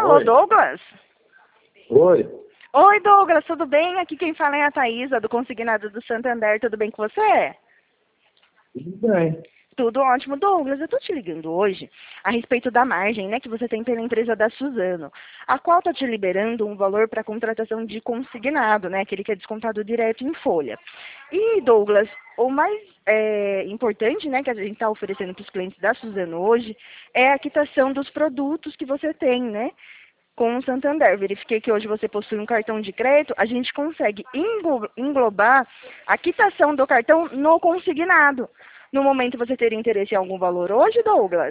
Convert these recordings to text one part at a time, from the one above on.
Alô, Oi. Douglas? Oi. Oi, Douglas, tudo bem? Aqui quem fala é a Thaisa, do Consignado do Santander. Tudo bem com você? Tudo bem. Tudo ótimo. Douglas, eu tô te ligando hoje a respeito da margem, né, que você tem pela empresa da Suzano, a qual tá te liberando um valor para contratação de consignado, né, aquele que é descontado direto em folha. E, Douglas, o mais importante, né, que a gente está oferecendo para os clientes da Suzano hoje é a quitação dos produtos que você tem, né, com o Santander. Verifiquei que hoje você possui um cartão de crédito, a gente consegue englobar a quitação do cartão no consignado. No momento você teria interesse em algum valor hoje, Douglas?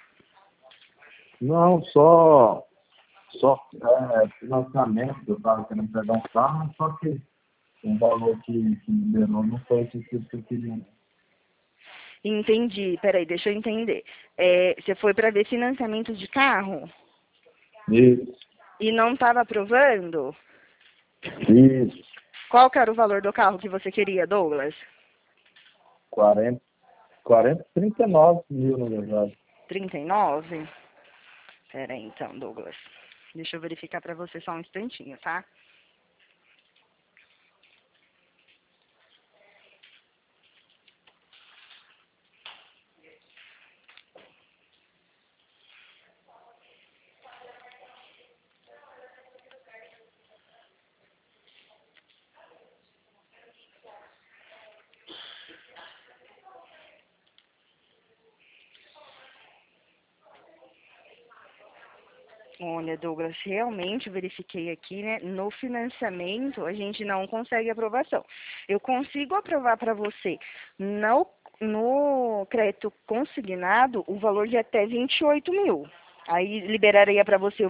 Não, só financiamento, eu estava querendo pegar um carro, só que o valor que liberou não foi esse tipo que eu queria. Entendi. Peraí, deixa eu entender. Você foi para ver financiamento de carro Isso, e não estava aprovando? isso, Qual que era o valor do carro que você queria, Douglas? 39 mil, na verdade. 39? Peraí, então, Douglas. Deixa eu verificar para você só um instantinho, tá? Olha, Douglas, realmente verifiquei aqui, né? No financiamento, a gente não consegue aprovação. Eu consigo aprovar para você no crédito consignado o valor de até 28 mil. Aí liberaria para você o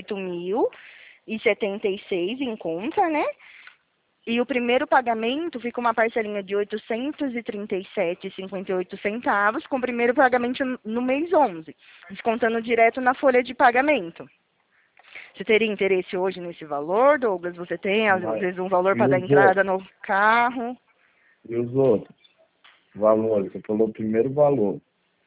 28.076 em conta, né? E o primeiro pagamento fica uma parcelinha de R$ 837,58, com o primeiro pagamento no mês 11, descontando direto na folha de pagamento. Você teria interesse hoje nesse valor, Douglas? Você tem, às Mas, vezes, um valor e para dar os entrada outros? no carro? E os outros? Valores, você falou o primeiro valor.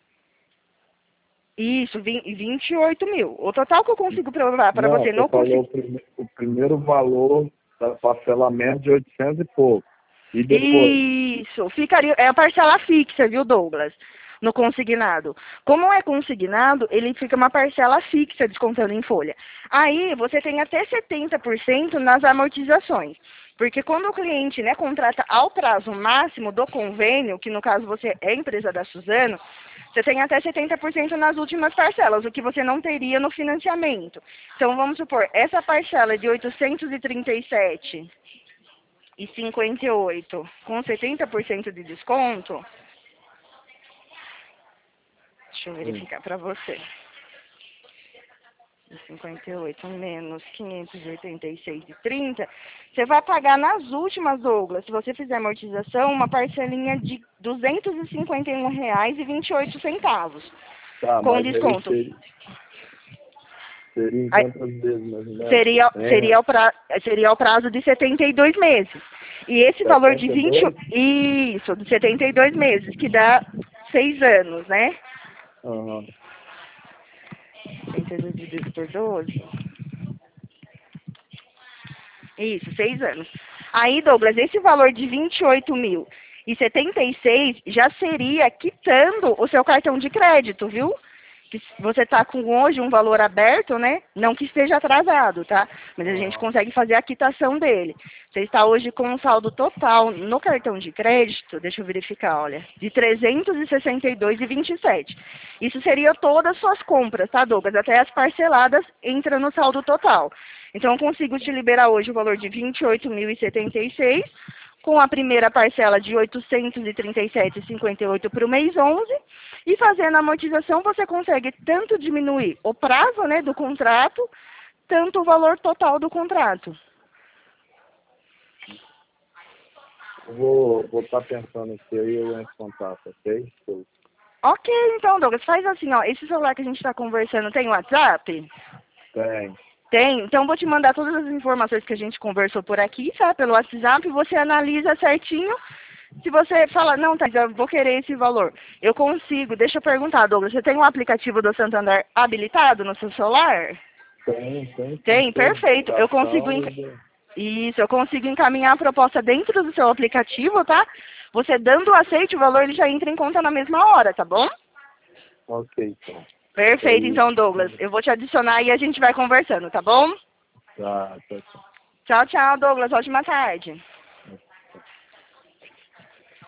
Isso, 28 mil. O total que eu consigo provar para Não, você você não falou conseguir. o primeiro valor da parcelamento de 800 e pouco. E depois? Isso, ficaria, é a parcela fixa, viu, Douglas? No consignado. Como é consignado, ele fica uma parcela fixa descontando em folha. Aí você tem até 70% nas amortizações. Porque quando o cliente, né, contrata ao prazo máximo do convênio, que no caso você é empresa da Suzano, você tem até 70% nas últimas parcelas, o que você não teria no financiamento. Então vamos supor, essa parcela de 837,58 com 70% de desconto, deixa eu Sim. verificar para você. 58 menos 586,30, você vai pagar nas últimas, Douglas, se você fizer amortização, uma parcelinha de R$ 251,28, Tá, com mas aí desconto. seria em Aí, quantas vezes, mais ou menos? seria, É, seria, seria o prazo de 72 meses. E esse valor de 20, 72? isso, de 72 meses, que dá 6 anos, né? Aham. 72 dividido por 12. Isso, 6 anos. Aí, Douglas, esse valor de 28.076 já seria quitando o seu cartão de crédito, viu? Que você está com hoje um valor aberto, né? Não que esteja atrasado, tá? Mas a gente Aham. consegue fazer a quitação dele. Você está hoje com um saldo total no cartão de crédito, deixa eu verificar, olha, de 362,27. Isso seria todas as suas compras, tá, Douglas? Até as parceladas entram no saldo total. Então, eu consigo te liberar hoje o valor de 28.076, com a primeira parcela de 837,58 para o mês 11, e fazendo a amortização você consegue tanto diminuir o prazo, né, do contrato, tanto o valor total do contrato. Eu vou estar pensando nisso aí, eu entro em contato, ok? Show. Ok, então, Douglas, faz assim, ó, esse celular que a gente está conversando tem WhatsApp? Tem. Tem, então vou te mandar todas as informações que a gente conversou por aqui, tá? Pelo WhatsApp, você analisa certinho. Se você fala, não, Thais, eu vou querer esse valor, eu consigo. Deixa eu perguntar, Douglas, você tem um aplicativo do Santander habilitado no seu celular? Tem, perfeito. Eu consigo Isso, eu consigo encaminhar a proposta dentro do seu aplicativo, tá? Você dando o aceite, o valor ele já entra em conta na mesma hora, tá bom? Ok, então. Perfeito, então, Douglas. Eu vou te adicionar e a gente vai conversando, tá bom? Tá, tchau, tchau. Tchau, tchau, Douglas. Ótima tarde.